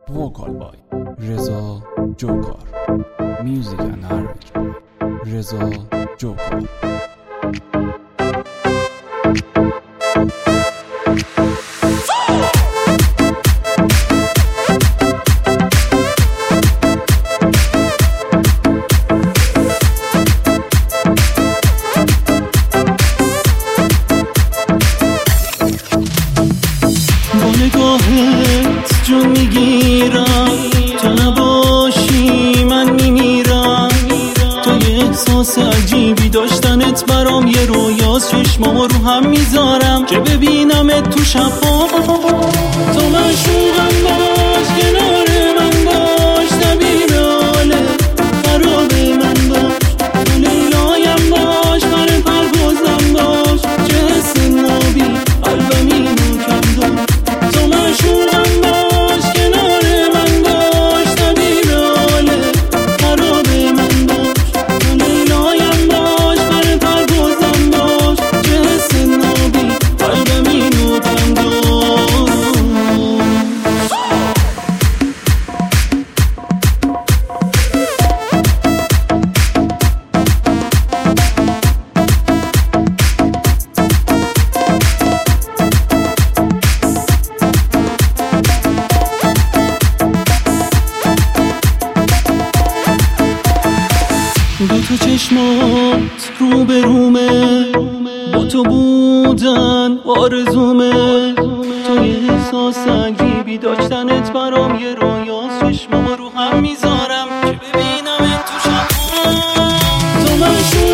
vocal by Reza Jokar, music and arranged by Reza Jokar. نگاهت جون میگیرم، تو نباشی من میمیرم. تو یه احساس عجیبی داشتنت برام یه رویاست، چشمامو رو هم میذارم که ببینمت تو شب‌ها. تو معشوقم باش، کنار من باش، طبیب حاله خراب من باش. تو لیلایم باش، پر پروازم باش، چه حس نابی قلبم اینو کم داشت. تو معشوقم باش، کنار من باش، طبیب حاله خراب من باش. تو لیلایم باش، پر پروازم باش، چه حس نابی قلبم اینو کم داشت. دو تا چشمات رو به رومه، با تو بودن آرزومه. تو یه احساس عجیبی داشتنت برام یه رویاست، چشمامو رو هم میذارم که ببینمت تو شب‌ها. تو